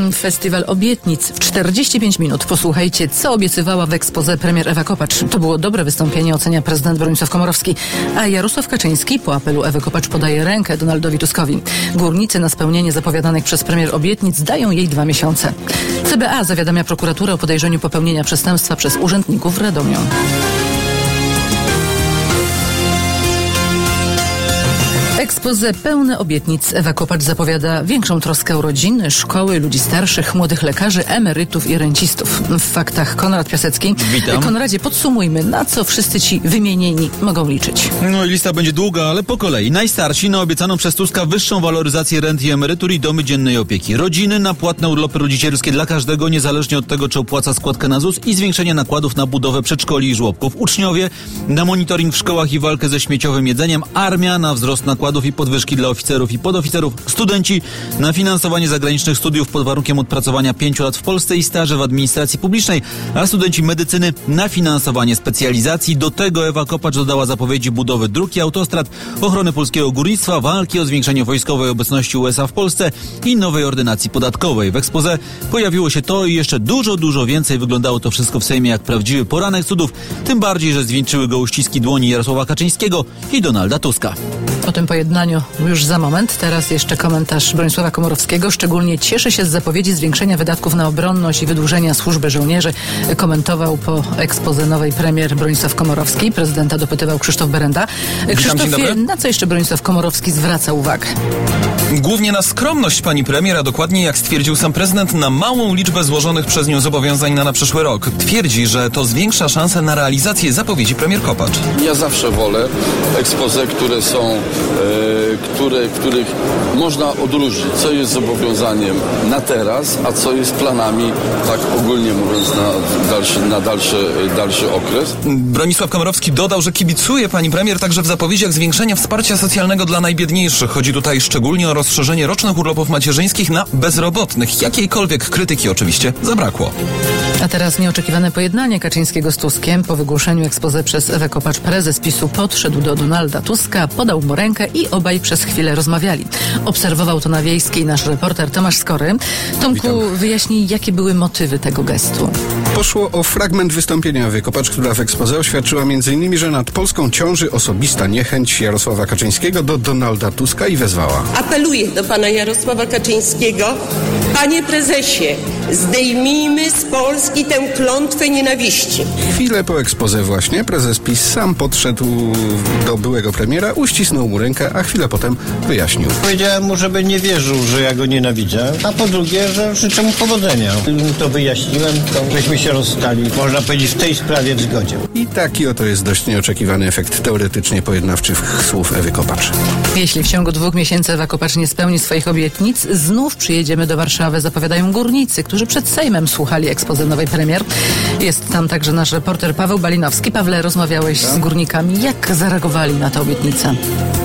Festiwal obietnic w 45 minut. Posłuchajcie, co obiecywała w exposé premier Ewa Kopacz. To było dobre wystąpienie, ocenia prezydent Bronisław Komorowski. A Jarosław Kaczyński po apelu Ewy Kopacz podaje rękę Donaldowi Tuskowi. Górnicy na spełnienie zapowiadanych przez premier obietnic dają jej 2 miesiące. CBA zawiadamia prokuraturę o podejrzeniu popełnienia przestępstwa przez urzędników w Radomiu. Exposé pełne obietnic. Ewa Kopacz zapowiada większą troskę o rodziny, szkoły, ludzi starszych, młodych lekarzy, emerytów i rencistów. W faktach Konrad Piasecki. Witam. Konradzie, podsumujmy, na co wszyscy ci wymienieni mogą liczyć. No i lista będzie długa, ale po kolei. Najstarsi na obiecaną przez Tuska wyższą waloryzację rent i emerytur i domy dziennej opieki. Rodziny na płatne urlopy rodzicielskie dla każdego, niezależnie od tego, czy opłaca składkę na ZUS i zwiększenie nakładów na budowę przedszkoli i żłobków. Uczniowie na monitoring w szkołach i walkę ze śmieciowym jedzeniem. Armia na wzrost nakładów i podwyżki dla oficerów i podoficerów. Studenci na finansowanie zagranicznych studiów pod warunkiem odpracowania 5 lat w Polsce i staże w administracji publicznej, a studenci medycyny na finansowanie specjalizacji. Do tego Ewa Kopacz dodała zapowiedzi budowy dróg i autostrad, ochrony polskiego górnictwa, walki o zwiększenie wojskowej obecności USA w Polsce i nowej ordynacji podatkowej. W exposé pojawiło się to i jeszcze dużo więcej. Wyglądało to wszystko w Sejmie jak prawdziwy poranek cudów, tym bardziej, że zwieńczyły go uściski dłoni Jarosława Kaczyńskiego i Donalda Tuska. O tym pojednaniu już za moment. Teraz jeszcze komentarz Bronisława Komorowskiego. Szczególnie cieszy się z zapowiedzi zwiększenia wydatków na obronność i wydłużenia służby żołnierzy. Komentował po exposé nowej premier Bronisław Komorowski. Prezydenta dopytywał Krzysztof Berenda. Krzysztofie, na co jeszcze Bronisław Komorowski zwraca uwagę? Głównie na skromność pani premier, a dokładnie, jak stwierdził sam prezydent, na małą liczbę złożonych przez nią zobowiązań na przyszły rok. Twierdzi, że to zwiększa szanse na realizację zapowiedzi premier Kopacz. Ja zawsze wolę exposé, które są, których można odróżnić, co jest zobowiązaniem na teraz, a co jest planami, tak ogólnie mówiąc, na dalszy okres. Bronisław Komorowski dodał, że kibicuje pani premier także w zapowiedziach zwiększenia wsparcia socjalnego dla najbiedniejszych. Chodzi tutaj szczególnie o rozszerzenie rocznych urlopów macierzyńskich na bezrobotnych. Jakiejkolwiek krytyki oczywiście zabrakło. A teraz nieoczekiwane pojednanie Kaczyńskiego z Tuskiem. Po wygłoszeniu exposé przez Ewę Kopacz prezes PiS-u podszedł do Donalda Tuska, podał mu rękę i obaj przez chwilę rozmawiali. Obserwował to na Wiejskiej nasz reporter Tomasz Skory. Tomku, wyjaśnij, jakie były motywy tego gestu. Poszło o fragment wystąpienia Ewy Kopacz, która w exposé oświadczyła m.in., że nad Polską ciąży osobista niechęć Jarosława Kaczyńskiego do Donalda Tuska i wezwała. Apeluję do pana Jarosława Kaczyńskiego. Panie prezesie, zdejmijmy z Polski tę klątwę nienawiści. Chwilę po exposé właśnie prezes PiS sam podszedł do byłego premiera, uścisnął mu rękę, a chwilę potem wyjaśnił. Powiedziałem mu, żeby nie wierzył, że ja go nienawidzę, a po drugie, że życzę mu powodzenia. To wyjaśniłem, to żeśmy się rozstali, można powiedzieć, w tej sprawie w zgodzie. I taki oto jest dość nieoczekiwany efekt teoretycznie pojednawczych słów Ewy Kopacz. Jeśli w ciągu 2 miesięcy Ewa Kopacz nie spełni swoich obietnic, znów przyjedziemy do Warszawy, zapowiadają górnicy, którzy przed Sejmem słuchali exposé nowej premier. Jest tam także nasz reporter Paweł Balinowski. Pawle, rozmawiałeś z górnikami. Jak zareagowali na tę obietnicę?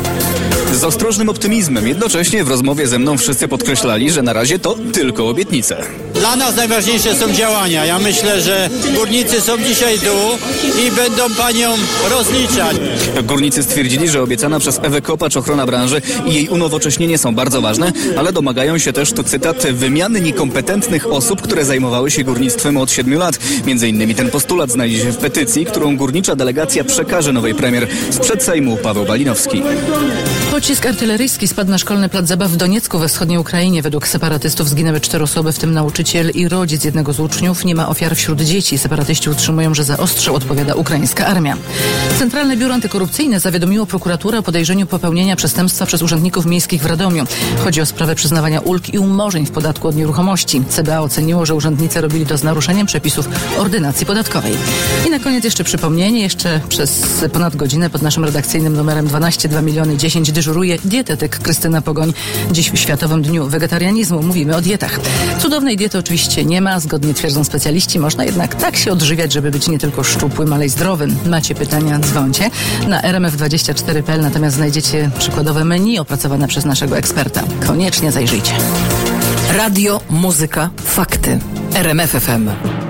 Z ostrożnym optymizmem. Jednocześnie w rozmowie ze mną wszyscy podkreślali, że na razie to tylko obietnice. Dla nas najważniejsze są działania. Ja myślę, że górnicy są dzisiaj tu i będą panią rozliczać. Górnicy stwierdzili, że obiecana przez Ewę Kopacz ochrona branży i jej unowocześnienie są bardzo ważne, ale domagają się też, to cytat, wymiany niekompetentnych osób, które zajmowały się górnictwem od 7 lat. Między innymi ten postulat znajdzie się w petycji, którą górnicza delegacja przekaże nowej premier. Sprzed Sejmu Paweł Balinowski. Pocisk artyleryjski spadł na szkolny plac zabaw w Doniecku we wschodniej Ukrainie. Według separatystów zginęły 4 osoby, w tym nauczyciel i rodzic jednego z uczniów. Nie ma ofiar wśród dzieci. Separatyści utrzymują, że za ostrzał odpowiada ukraińska armia. Centralne Biuro Antykorupcyjne zawiadomiło prokuraturę o podejrzeniu popełnienia przestępstwa przez urzędników miejskich w Radomiu. Chodzi o sprawę przyznawania ulg i umorzeń w podatku od nieruchomości. CBA oceniło, że urzędnicy robili to z naruszeniem przepisów ordynacji podatkowej. I na koniec jeszcze przypomnienie. Jeszcze przez ponad godzinę pod naszym redakcyjnym numerem 12 2 miliony 10 dyżuruje dietetyk Krystyna Pogoń. Dziś w Światowym Dniu Wegetarianizmu mówimy o dietach. Cudownej diety oczywiście nie ma, zgodnie twierdzą specjaliści. Można jednak tak się odżywiać, żeby być nie tylko szczupłym, ale i zdrowym. Macie pytania? Dzwońcie. Na rmf24.pl natomiast znajdziecie przykładowe menu opracowane przez naszego eksperta. Koniecznie zajrzyjcie. Radio, muzyka, fakty. RMF FM.